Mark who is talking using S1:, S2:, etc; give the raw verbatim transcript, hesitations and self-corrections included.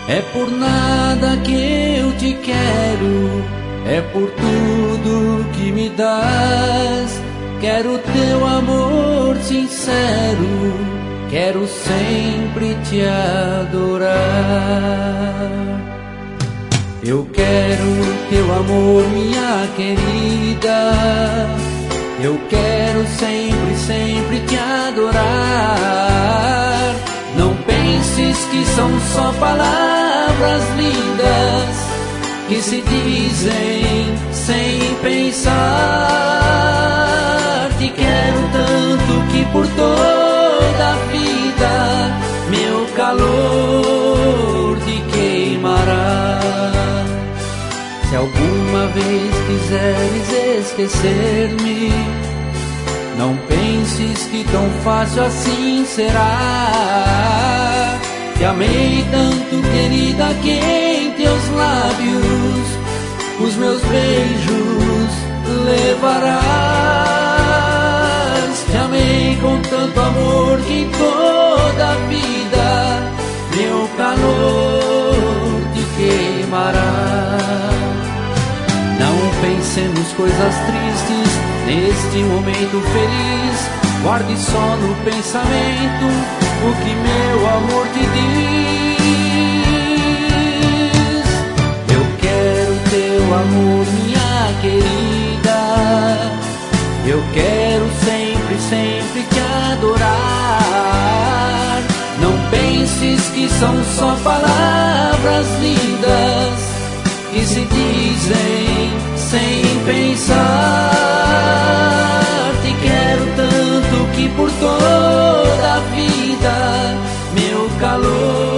S1: É por nada que eu te quero, é por tudo que me dás. Quero teu amor sincero, quero sempre te adorar. Eu quero teu amor, minha querida. Eu quero sempre, sempre te adorar. Não penses que são só palavras lindas que se dizem sem pensar. Te quero tanto que por toda a vida meu calor te queimará. Se alguma vez quiseres esquecer-me, não penses que tão fácil assim será. Te amei tanto, querida, que em teus lábios os meus beijos levarás. Te amei com tanto amor que em toda a vida meu calor te queimará. Não pensemos coisas tristes neste momento feliz. Guarde só no pensamento o que meu amor te diz. Eu quero teu amor, minha querida. Eu quero sempre, sempre te adorar. Não penses que são só palavras lindas que se dizem sem pensar. Te quero tanto que por toda a vida meu calor